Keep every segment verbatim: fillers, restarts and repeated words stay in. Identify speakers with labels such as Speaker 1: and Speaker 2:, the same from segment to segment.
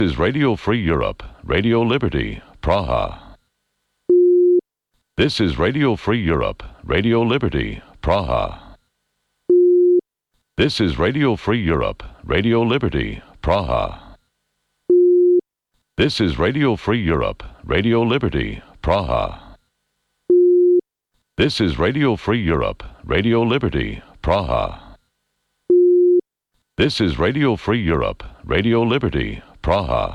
Speaker 1: is Radio Free Europe, Radio Liberty, Praha. This is Radio Free Europe, Radio Liberty, Praha. This is Radio Free Europe, Radio Liberty, Praha. This is Radio Free Europe, Radio Liberty, Praha. This is Radio Free Europe, Radio Liberty, Praha. This is Radio Free Europe, Radio Liberty, Praha.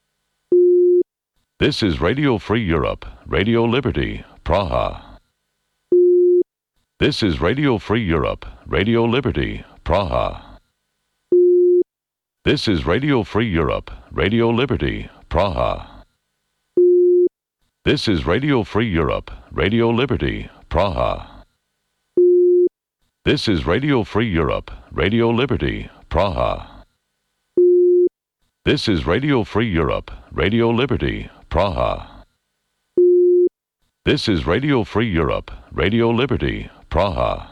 Speaker 1: This is Radio Free Europe, Radio Liberty, Praha. This is Radio Free Europe, Radio Liberty, Praha. This is Radio Free Europe, Radio Liberty, Praha. This is Radio Free Europe, Radio Liberty, Praha. This is Radio Free Europe, Radio Liberty, Praha. This is Radio Free Europe, Radio Liberty, Praha. This is Radio Free Europe, Radio Liberty, Praha.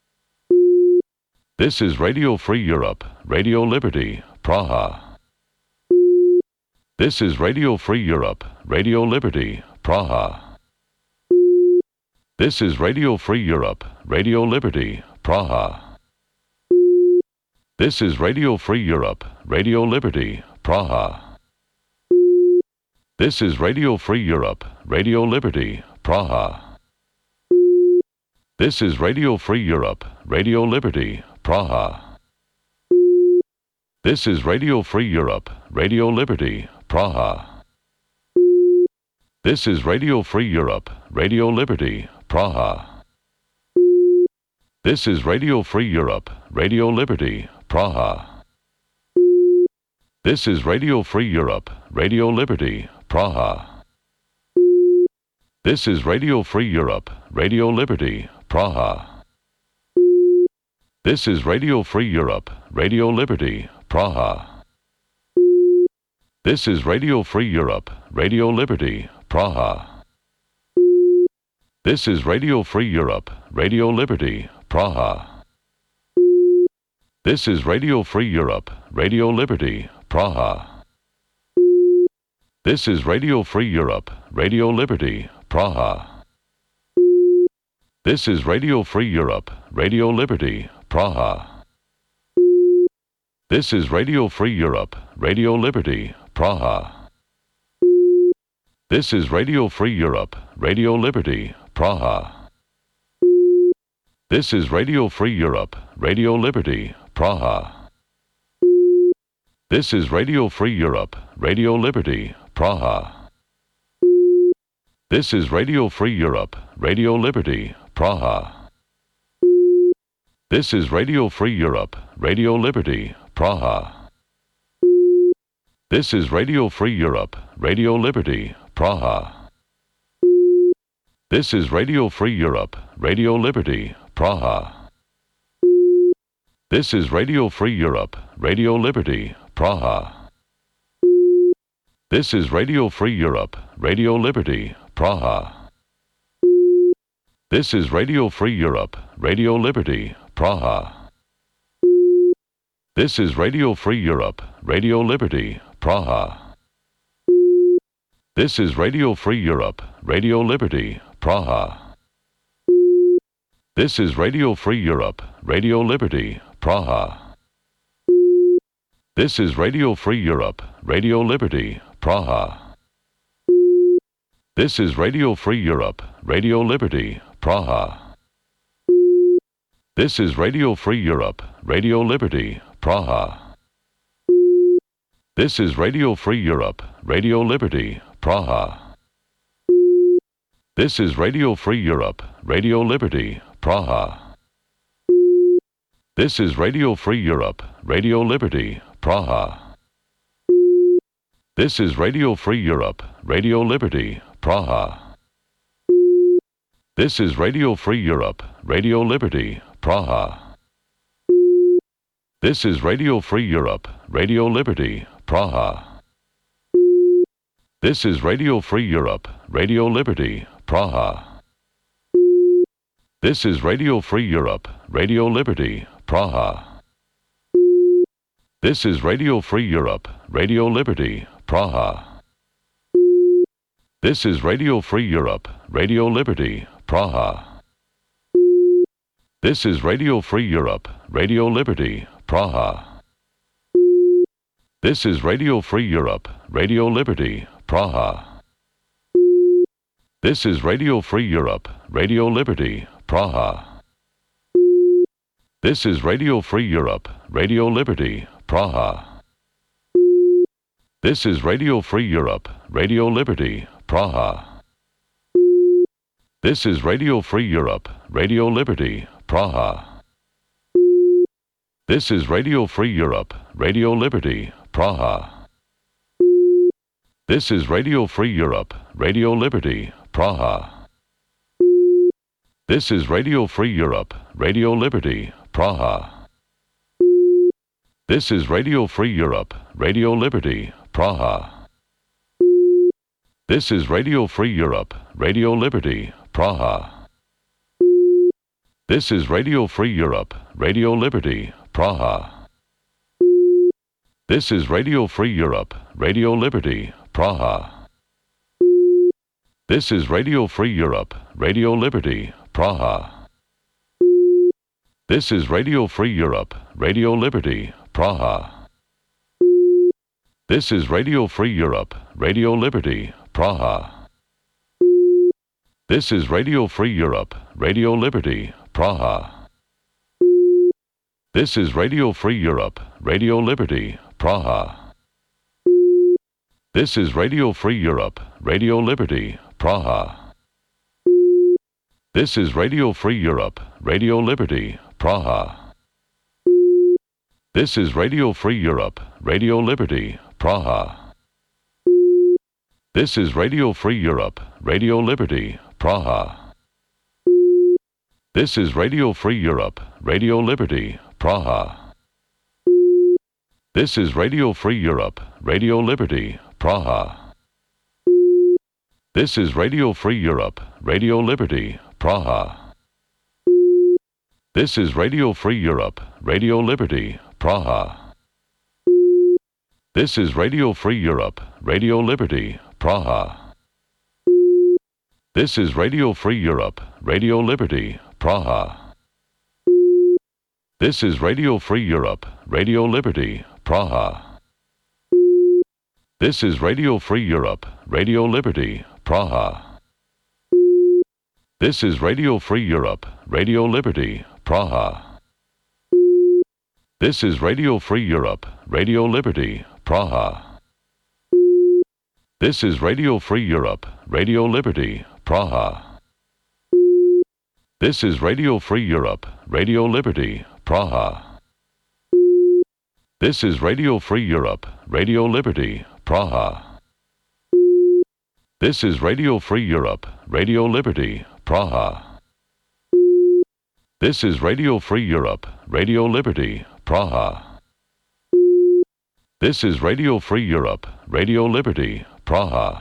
Speaker 1: This is Radio Free Europe, Radio Liberty, Praha. This is Radio Free Europe, Radio Liberty, Praha. This is Radio Free Europe, Radio Liberty, Praha. This is Radio Free Europe, Radio Liberty, Praha. This is Radio Free Europe, Radio Liberty, Praha. This is Radio Free Europe, Radio Liberty, Praha. This is Radio Free Europe, Radio Liberty, Praha. This is Radio Free Europe, Radio Liberty, Praha. This is Radio Free Europe, Radio Liberty, Praha. This is Radio Free Europe, Radio Liberty, Praha. This is Radio Free Europe, Radio Liberty, Praha. This is Radio Free Europe, Radio Liberty, Praha. This is Radio Free Europe, Radio Liberty, Praha. This is Radio Free Europe, Radio Liberty, Praha. This is Radio Free Europe, Radio Liberty, Praha. This is Radio Free Europe, Radio Liberty, Praha. This is Radio Free Europe, Radio Liberty, Praha. This is Radio Free Europe, Radio Liberty, Praha. This is Radio Free Europe, Radio Liberty, Praha. This is Radio Free Europe, Radio Liberty, Praha. This is Radio Free Europe, Radio Liberty, Praha. This is Radio Free Europe, Radio Liberty, Praha. This is Radio Free Europe, Radio Liberty, Praha. This is Radio Free Europe, Radio Liberty, Praha. This is Radio Free Europe, Radio Liberty, Praha. This is Radio Free Europe, Radio Liberty, Praha. This is Radio Free Europe, Radio Liberty, Praha. This is Radio Free Europe, Radio Liberty, Praha. This is Radio Free Europe, Radio Liberty, Praha. This is Radio Free Europe, Radio Liberty, Praha. This is Radio Free Europe, Radio Liberty, Praha. This is Radio Free Europe, Radio Liberty, Praha. This is Radio Free Europe, Radio Liberty, Praha. This is Radio Free Europe, Radio Liberty, Praha. This is Radio Free Europe, Radio Liberty, Praha. This is Radio Free Europe, Radio Liberty, Praha. This is Radio Free Europe, Radio Liberty, Praha. This is Radio Free Europe, Radio Liberty, Praha. This is Radio Free Europe, Radio Liberty, Praha. This is Radio Free Europe, Radio Liberty, Praha. This is Radio Free Europe, Radio Liberty, Praha. This is Radio Free Europe, Radio Liberty, Praha. This is Radio Free Europe, Radio Liberty, Praha. This is Radio Free Europe, Radio Liberty, Praha. This is Radio Free Europe, Radio Liberty, Praha. This is Radio Free Europe, Radio Liberty, Praha. This is Radio Free Europe, Radio Liberty, Praha. This is Radio Free Europe, Radio Liberty, Praha. This is Radio Free Europe, Radio Liberty, Praha. This is Radio Free Europe, Radio Liberty, Praha. This is Radio Free Europe, Radio Liberty, Praha. This is Radio Free Europe, Radio Liberty, Praha. This is Radio Free Europe, Radio Liberty, Praha. This is Radio Free Europe, Radio Liberty, Praha. This is Radio Free Europe, Radio Liberty, Praha. This is Radio Free Europe, Radio Liberty, Praha. This is Radio Free Europe, Radio Liberty, Praha. This is Radio Free Europe, Radio Liberty, Praha. This is Radio Free Europe, Radio Liberty, Praha. This is Radio Free Europe, Radio Liberty, Praha. This is Radio Free Europe, Radio Liberty, Praha. This is Radio Free Europe, Radio Liberty, Praha. This is Radio Free Europe, Radio Liberty, Praha. This is Radio Free Europe, Radio Liberty, Praha. This is Radio Free Europe, Radio Liberty, Praha. This is Radio Free Europe, Radio Liberty, Praha. This is Radio Free Europe, Radio Liberty, Praha. This is Radio Free Europe, Radio Liberty, Praha. This is Radio Free Europe, Radio Liberty, Praha. This is Radio Free Europe, Radio Liberty, Praha. This is Radio Free Europe, Radio Liberty, Praha. This is Radio Free Europe, Radio Liberty, Praha. This is Radio Free Europe, Radio Liberty, Praha. This is Radio Free Europe, Radio Liberty, Praha. This is Radio Free Europe, Radio Liberty, Praha. This is Radio Free Europe, Radio Liberty, Praha. This is Radio Free Europe, Radio Liberty, Praha. This is Radio Free Europe, Radio Liberty, Praha. This is Radio Free Europe, Radio Liberty, Praha. This is Radio Free Europe, Radio Liberty, Praha. This is Radio Free Europe, Radio Liberty, Praha. This is Radio Free Europe, Radio Liberty, Praha.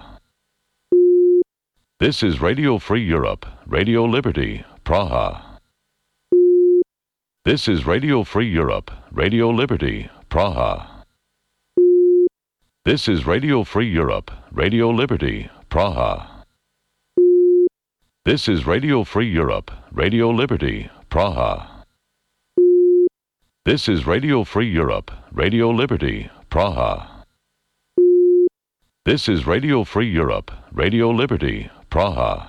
Speaker 1: This is Radio Free Europe, Radio Liberty, Praha. This is Radio Free Europe, Radio Liberty, Praha. This is Radio Free Europe, Radio Liberty, Praha. This is Radio Free Europe, Radio Liberty, Praha. This is Radio Free Europe, Radio Liberty, Praha. This is Radio Free Europe, Radio Liberty, Praha.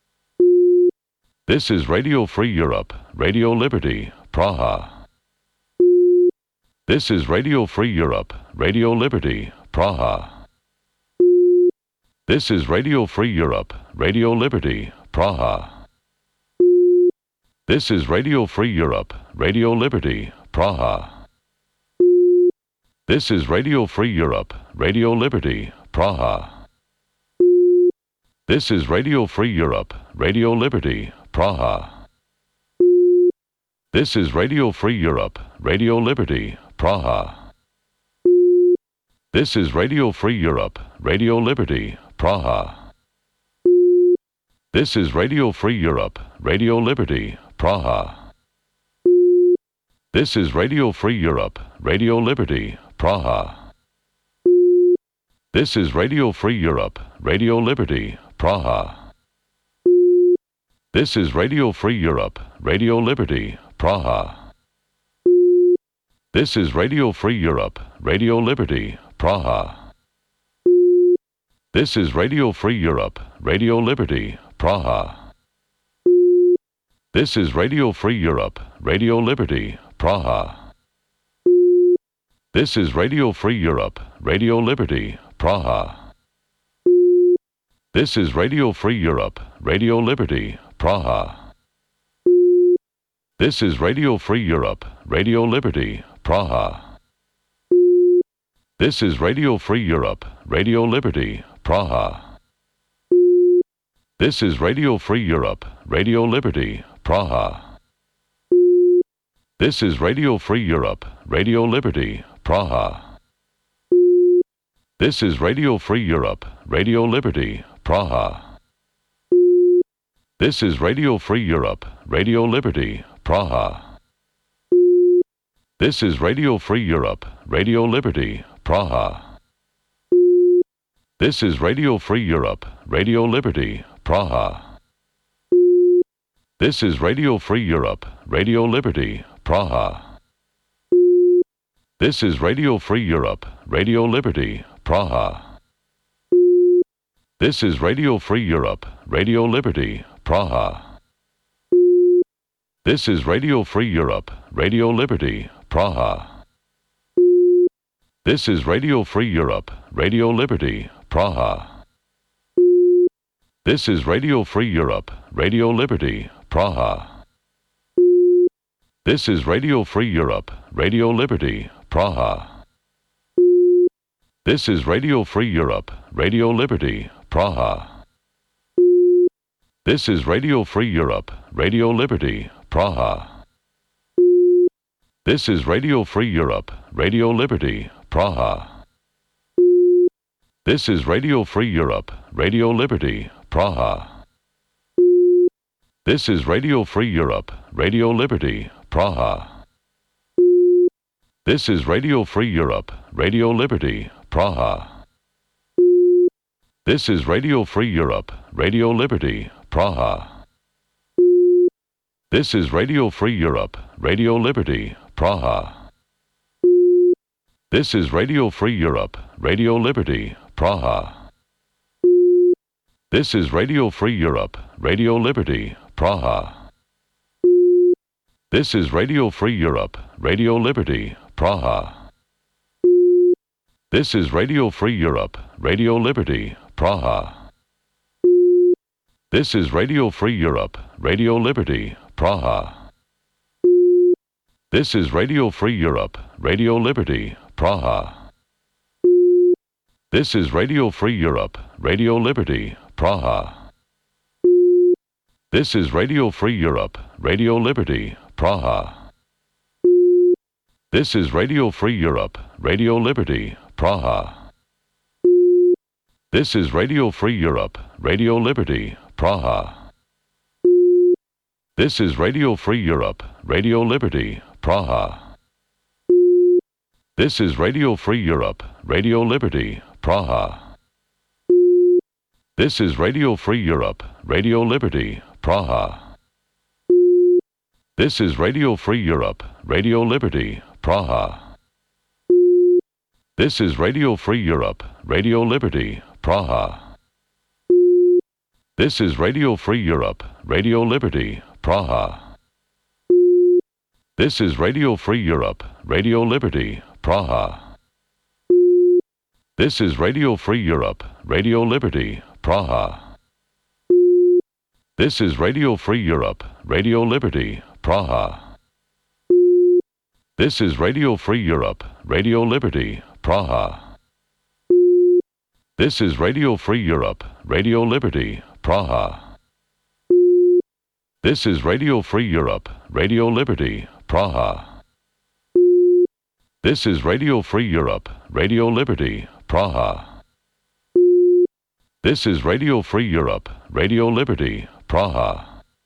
Speaker 1: This is Radio Free Europe, Radio Liberty, Praha. This is Radio Free Europe, Radio Liberty, Praha. This is Radio Free Europe, Radio Liberty, Praha. This is Radio Free Europe, Radio Liberty, Praha. This is Radio Free Europe, Radio Liberty, Praha. This is Radio Free Europe, Radio Liberty, Praha. This is Radio Free Europe, Radio Liberty, Praha. This is Radio Free Europe, Radio Liberty, Praha. This is Radio Free Europe, Radio Liberty, Praha. This is Radio Free Europe, Radio Liberty, Praha. This is Radio Free Europe, Radio Liberty, Praha. This is Radio Free Europe, Radio Liberty, Praha. This is Radio Free Europe, Radio Liberty, Praha. This is Radio Free Europe, Radio Liberty, Praha. This is Radio Free Europe, Radio Liberty, Praha. This is Radio Free Europe, Radio Liberty, Praha. This is Radio Free Europe, Radio Liberty, Praha. This is Radio Free Europe, Radio Liberty, Praha. This is Radio Free Europe, Radio Liberty, Praha. This is Radio Free Europe, Radio Liberty, Praha. This is Radio Free Europe, Radio Liberty, Praha. This is Radio Free Europe, Radio Liberty, Praha. This is Radio Free Europe, Radio Liberty, Praha. This is Radio Free Europe, Radio Liberty, Praha. This is Radio Free Europe, Radio Liberty, Praha. This is Radio Free Europe, Radio Liberty, Praha. This is Radio Free Europe, Radio Liberty, Praha. This is Radio Free Europe, Radio Liberty, Praha. This is Radio Free Europe, Radio Liberty, Praha. This is Radio Free Europe, Radio Liberty, Praha. This is Radio Free Europe, Radio Liberty, Praha. This is Radio Free Europe, Radio Liberty, Praha. This is Radio Free Europe, Radio Liberty, Praha. This is Radio Free Europe, Radio Liberty, Praha. This is Radio Free Europe, Radio Liberty, Praha. This is Radio Free Europe, Radio Liberty, Praha. This is Radio Free Europe, Radio Liberty, Praha. This is Radio Free Europe, Radio Liberty, Praha. This is Radio Free Europe, Radio Liberty, Praha. This is Radio Free Europe, Radio Liberty, Praha. This is Radio Free Europe, Radio Liberty, Praha. This is Radio Free Europe, Radio Liberty, Praha. This is Radio Free Europe, Radio Liberty, Praha. This is Radio Free Europe, Radio Liberty, Praha. This is Radio Free Europe, Radio Liberty, Praha. This is Radio Free Europe, Radio Liberty, Praha. This is Radio Free Europe, Radio Liberty, Praha. This is Radio Free Europe, Radio Liberty, Praha. This is Radio Free Europe, Radio Liberty, Praha. This is Radio Free Europe, Radio Liberty, Praha. This is Radio Free Europe, Radio Liberty, Praha. This is Radio Free Europe, Radio Liberty, Praha. This is Radio Free Europe, Radio Liberty, Praha. This is Radio Free Europe, Radio Liberty, Praha. This is Radio Free Europe, Radio Liberty, Praha. This is Radio Free Europe, Radio Liberty, Praha. This is Radio Free Europe, Radio Liberty, Praha. This is Radio Free Europe, Radio Liberty, Praha. This is Radio Free Europe, Radio Liberty, Praha. This is Radio Free Europe, Radio Liberty, Praha. This is Radio Free Europe, Radio Liberty, Praha. This is Radio Free Europe, Radio Liberty, Praha. This is Radio Free Europe, Radio Liberty, Praha. This is Radio Free Europe, Radio Liberty, Praha.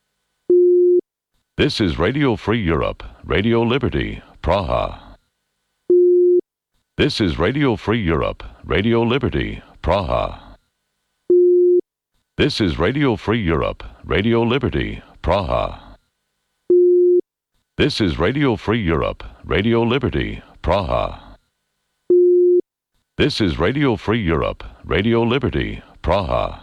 Speaker 1: This is Radio Free Europe, Radio Liberty, Praha. This is Radio Free Europe, Radio Liberty, Praha. This is Radio Free Europe, Radio Liberty, Praha. This is Radio Free Europe, Radio Liberty, Praha. This is Radio Free Europe, Radio Liberty, Praha.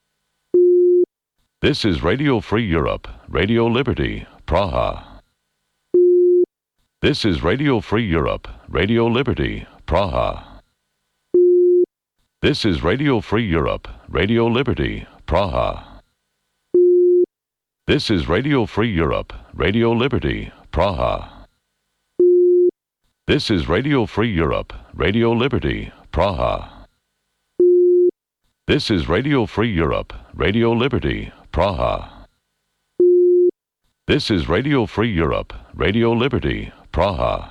Speaker 1: This is Radio Free Europe, Radio Liberty, Praha. This is Radio Free Europe, Radio Liberty, Praha. This is Radio Free Europe, Radio Liberty, Praha. This is Radio Free Europe, Radio Liberty, Praha. This is Radio Free Europe, Radio Liberty, Praha. This is Radio Free Europe, Radio Liberty, Praha. This is Radio Free Europe, Radio Liberty, Praha.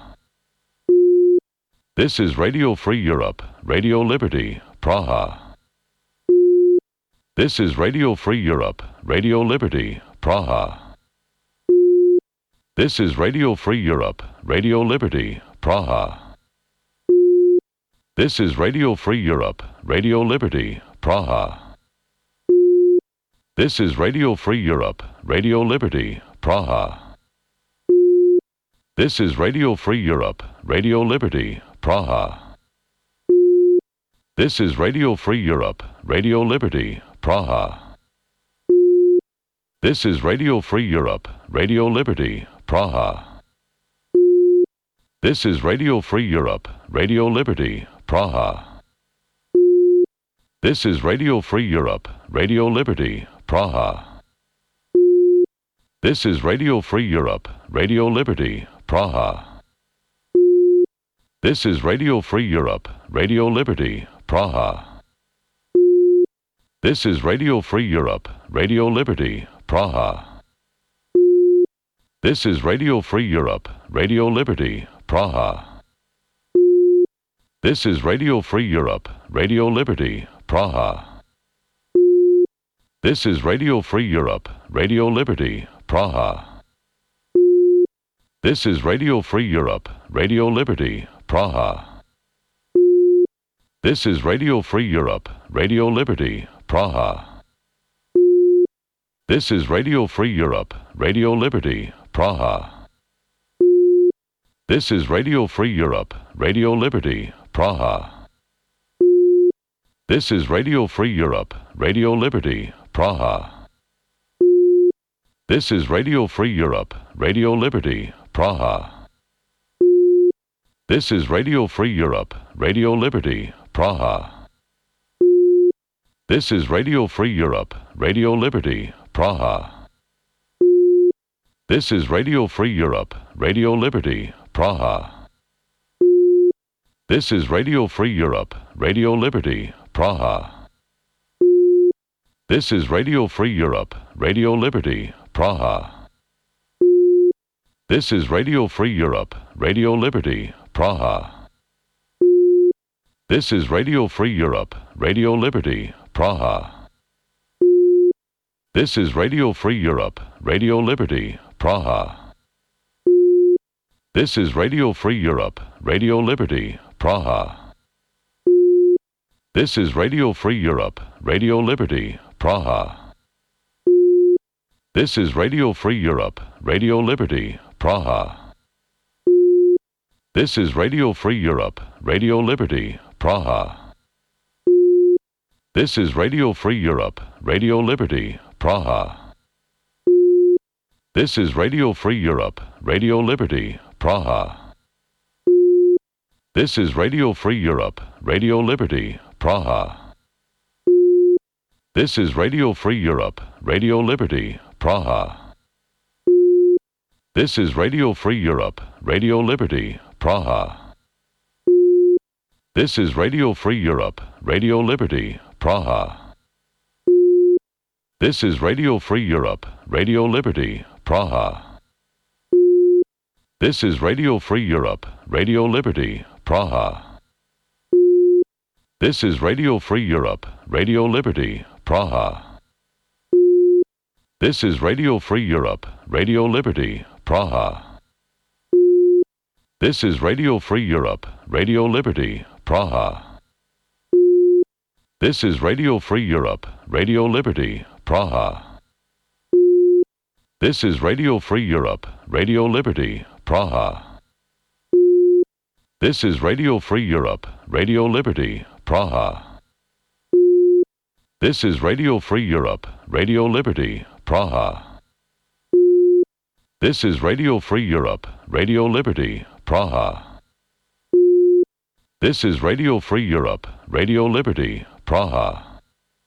Speaker 1: This is Radio Free Europe, Radio Liberty, Praha. This is Radio Free Europe, Radio Liberty, Praha. This is Radio Free Europe, Radio Liberty, Praha. This is Radio Free Europe, Radio Liberty, Praha. This is Radio Free Europe, Radio Liberty, Praha. This is Radio Free Europe, Radio Liberty, Praha. This is Radio Free Europe, Radio Liberty, Praha. This is Radio Free Europe, Radio Liberty, Praha. This is Radio Free Europe, Radio Liberty, Praha. This is Radio Free Europe, Radio Liberty, Praha. This is Radio Free Europe, Radio Liberty, Praha. This is Radio Free Europe, Radio Liberty, Praha. This is Radio Free Europe, Radio Liberty, Praha. This is Radio Free Europe, Radio Liberty, Praha. This is Radio Free Europe, Radio Liberty, Praha. This is Radio Free Europe, Radio Liberty, Praha. This is Radio Free Europe, Radio Liberty, Praha. This is Radio Free Europe, Radio Liberty, Praha. This is Radio Free Europe, Radio Liberty, Praha. This is Radio Free Europe, Radio Liberty, Praha. This is Radio Free Europe, Radio Liberty, Praha. This is Radio Free Europe, Radio Liberty, Praha. This is Radio Free Europe, Radio Liberty, Praha. This is Radio Free Europe, Radio Liberty, Praha. This is Radio Free Europe, Radio Liberty, Praha. This is Radio Free Europe, Radio Liberty, Praha. This is Radio Free Europe, Radio Liberty, Praha. This is Radio Free Europe, Radio Liberty, Praha. This is Radio Free Europe, Radio Liberty, Praha. This is Radio Free Europe, Radio Liberty, Praha. This is Radio Free Europe, Radio Liberty, Praha. This is Radio Free Europe, Radio Liberty, Praha. This is Radio Free Europe, Radio Liberty, Praha. This is Radio Free Europe, Radio Liberty, Praha. This is Radio Free Europe, Radio Liberty, Praha. This is Radio Free Europe, Radio Liberty, Praha. This is Radio Free Europe, Radio Liberty, Praha. This is Radio Free Europe, Radio Liberty, Praha. This is Radio Free Europe, Radio Liberty, Praha. This is Radio Free Europe, Radio Liberty, Praha. This is Radio Free Europe, Radio Liberty, Praha. This is Radio Free Europe, Radio Liberty, Praha. This is Radio Free Europe, Radio Liberty, Praha. This is Radio Free Europe, Radio Liberty, Praha. This is Radio Free Europe, Radio Liberty, Praha. This is Radio Free Europe, Radio Liberty, Praha. This is Radio Free Europe, Radio Liberty, Praha. This is Radio Free Europe, Radio Liberty, Praha. This is Radio Free Europe, Radio Liberty, Praha. This is Radio Free Europe, Radio Liberty, Praha. This is Radio Free Europe, Radio Liberty, Praha.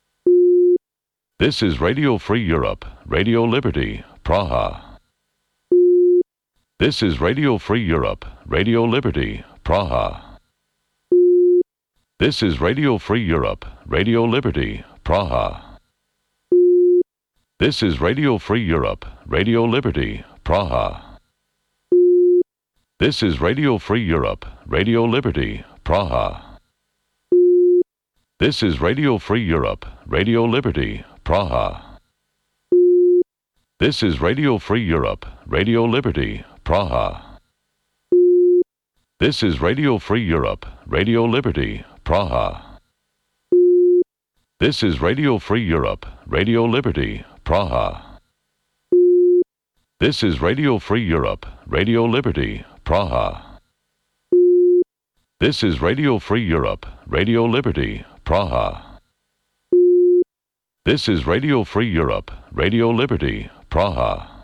Speaker 1: This is Radio Free Europe, Radio Liberty, Praha. This is Radio Free Europe, Radio Liberty, Praha. This is Radio Free Europe, Radio Liberty, Praha. This is Radio Free Europe, Radio Liberty, Praha. This is Radio Free Europe, Radio Liberty, Praha. This is Radio Free Europe, Radio Liberty, Praha. This is Radio Free Europe, Radio Liberty, Praha. This is Radio Free Europe, Radio Liberty, Praha. This is Radio Free Europe, Radio Liberty, Praha. This is Radio Free Europe, Radio Liberty, Praha. This is Radio Free Europe, Radio Liberty, Praha. This is Radio Free Europe, Radio Liberty, Praha.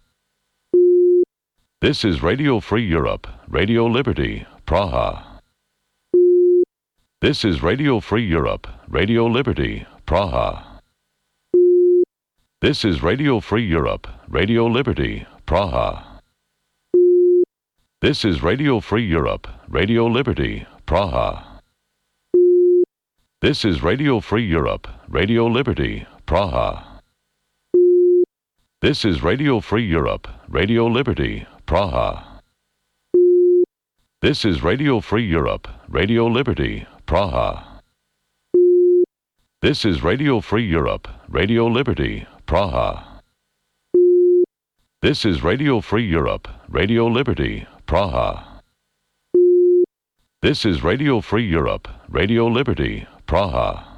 Speaker 1: This is Radio Free Europe, Radio Liberty, Praha. This is Radio Free Europe, Radio Liberty, Praha. This is Radio Free Europe, Radio Liberty, Praha. This is Radio Free Europe, Radio Liberty, Praha. This is Radio Free Europe, Radio Liberty, Praha. This is Radio Free Europe, Radio Liberty, Praha. This is Radio Free Europe, Radio Liberty, Praha. This is Radio Free Europe, Radio Liberty, Praha. This is Radio Free Europe, Radio Liberty, Praha. This is Radio Free Europe, Radio Liberty, Praha.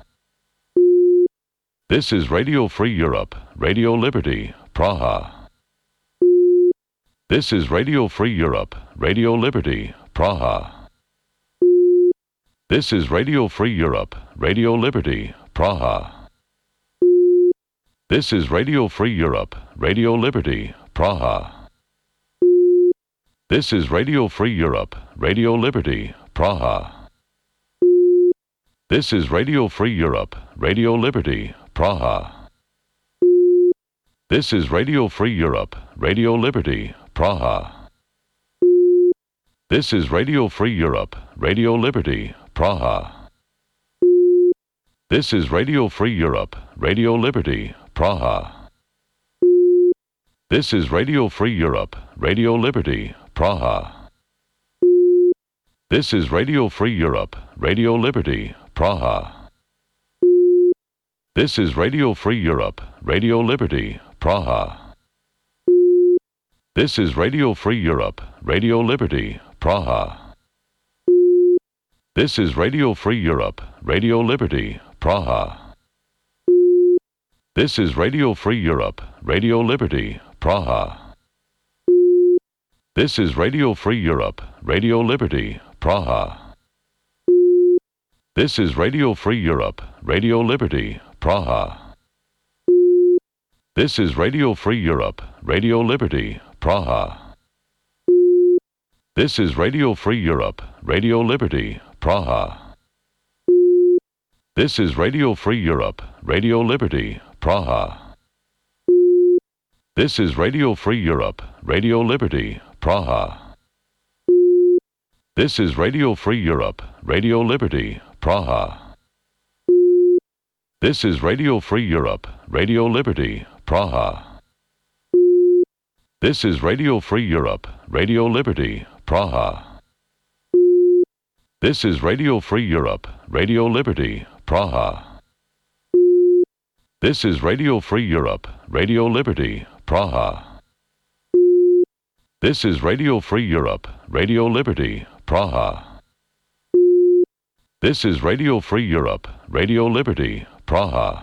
Speaker 1: This is Radio Free Europe, Radio Liberty, Praha. This is Radio Free Europe, Radio Liberty, Praha. This is Radio Free Europe, Radio Liberty, Praha. This is Radio Free Europe, Radio Liberty, Praha. This is Radio Free Europe, Radio Liberty, Praha. This is Radio Free Europe, Radio Liberty, Praha. This is Radio Free Europe, Radio Liberty, Praha. This is Radio Free Europe, Radio Liberty, Praha. This is Radio Free Europe, Radio Liberty, Praha. This is Radio Free Europe, Radio Liberty, Praha. This is Radio Free Europe, Radio Liberty, Praha. This is Radio Free Europe, Radio Liberty, Praha. This is Radio Free Europe, Radio Liberty, Praha. This is Radio Free Europe, Radio Liberty, Praha. This is Radio Free Europe, Radio Liberty, Praha. This is Radio Free Europe, Radio Liberty, Praha. This is Radio Free Europe, Radio Liberty, Praha. This is Radio Free Europe, Radio Liberty, Praha. This is Radio Free Europe, Radio Liberty, Praha. This is Radio Free Europe, Radio Liberty, Praha. This is Radio Free Europe, Radio Liberty, Praha. This is Radio Free Europe, Radio Liberty, Praha. This is Radio Free Europe, Radio Liberty, Praha. This is Radio Free Europe, Radio Liberty, Praha. This is Radio Free Europe, Radio Liberty, Praha. This is Radio Free Europe, Radio Liberty, Praha. This is Radio Free Europe, Radio Liberty, Praha. This is Radio Free Europe, Radio Liberty, Praha.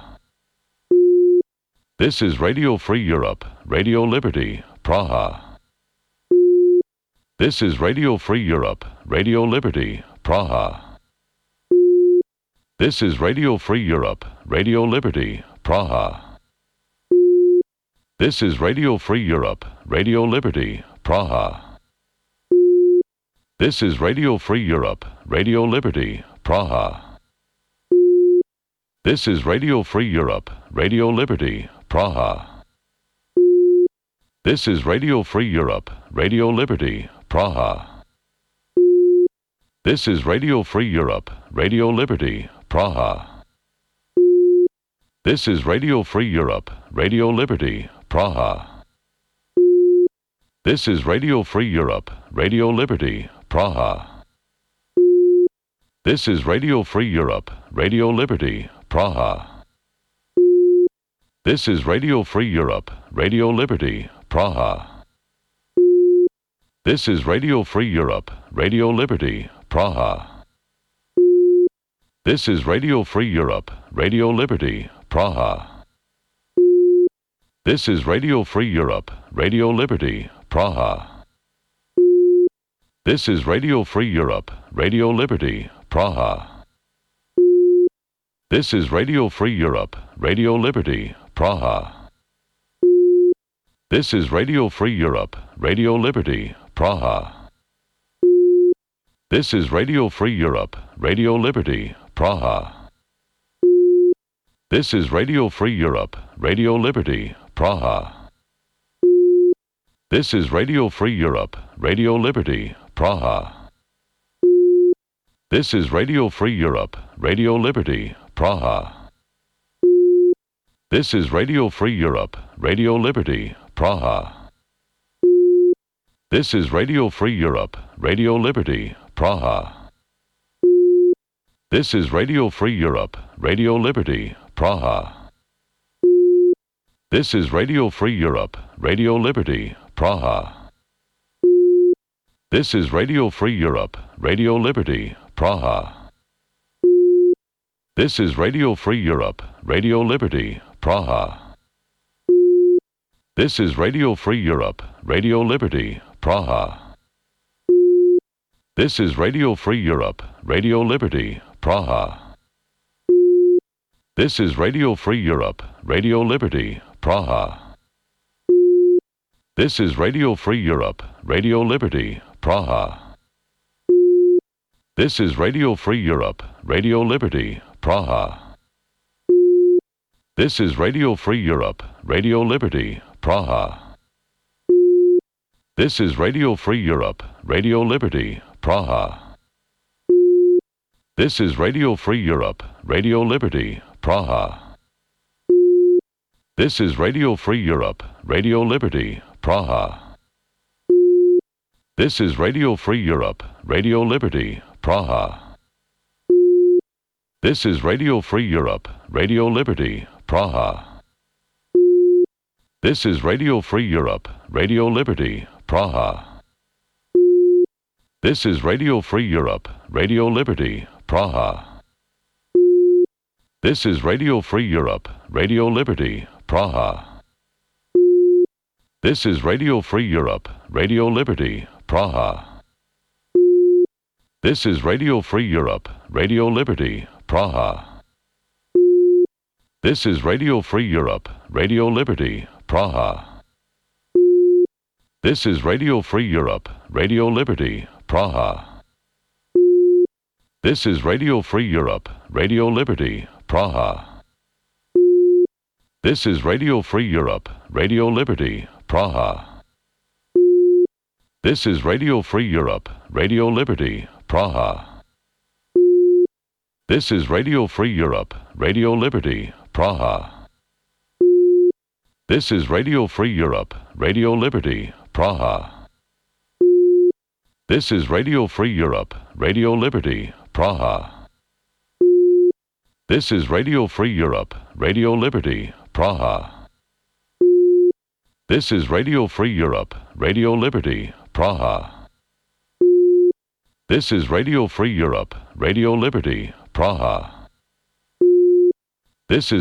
Speaker 1: This is Radio Free Europe, Radio Liberty, Praha. This is Radio Free Europe, Radio Liberty, Praha. This is Radio Free Europe, Radio Liberty, Praha. This is Radio Free Europe, Radio Liberty, Praha. This is Radio Free Europe, Radio Liberty, Praha. This is Radio Free Europe, Radio Liberty, Praha. This is Radio Free Europe, Radio Liberty, Praha. This is Radio Free Europe, Radio Liberty, Praha. This is Radio Free Europe, Radio Liberty, Praha. This is Radio Free Europe, Radio Liberty, Praha. This is Radio Free Europe, Radio Liberty, Praha. This is Radio Free Europe, Radio Liberty, Praha. This is Radio Free Europe, Radio Liberty, Praha. This is Radio Free Europe, Radio Liberty, Praha. This is Radio Free Europe, Radio Liberty, Praha. This is Radio Free Europe, Radio Liberty, Praha. This is Radio Free Europe, Radio Liberty, Praha. This is Radio Free Europe, Radio Liberty, Praha. This is Radio Free Europe, Radio Liberty, Praha. This is Radio Free Europe, Radio Liberty, Praha. This is Radio Free Europe, Radio Liberty, Praha. This is Radio Free Europe, Radio Liberty, Praha. This is Radio Free Europe, Radio Liberty, Praha. This is Radio Free Europe, Radio Liberty, Praha. This is Radio Free Europe, Radio Liberty, Praha. This is Radio Free Europe, Radio Liberty, Praha. This is Radio Free Europe, Radio Liberty, Praha. This is Radio Free Europe, Radio Liberty, Praha. This is Radio Free Europe, Radio Liberty, Praha. This is Radio Free Europe, Radio Liberty, Praha. This is Radio Free Europe, Radio Liberty, Praha. This is Radio Free Europe, Radio Liberty, Praha. This is Radio Free Europe, Radio Liberty, Praha. This is Radio Free Europe, Radio Liberty, Praha. This is Radio Free Europe, Radio Liberty, Praha. This is Radio Free Europe, Radio Liberty, Praha. This is Radio Free Europe, Radio Liberty, Praha. This is Radio Free Europe, Radio Liberty, Praha. This is Radio Free Europe, Radio Liberty, Praha. This is Radio Free Europe, Radio Liberty, Praha. This is Radio Free Europe, Radio Liberty, Praha. This is Radio Free Europe, Radio Liberty, Praha. This is Radio Free Europe, Radio Liberty, Praha. This is Radio Free Europe, Radio Liberty, Praha. This is Radio Free Europe, Radio Liberty, Praha. This is Radio Free Europe, Radio Liberty, Praha. This is Radio Free Europe, Radio Liberty, Praha. This is Radio Free Europe, Radio Liberty, Praha. This is Radio Free Europe, Radio Liberty, Praha. This is Radio Free Europe, Radio Liberty, Praha. This is Radio Free Europe, Radio Liberty, Praha. This is Radio Free Europe, Radio Liberty, Praha. This is Radio Free Europe, Radio Liberty, Praha. This is Radio Free Europe, Radio Liberty, Praha. This is Radio Free Europe, Radio Liberty, Praha. This is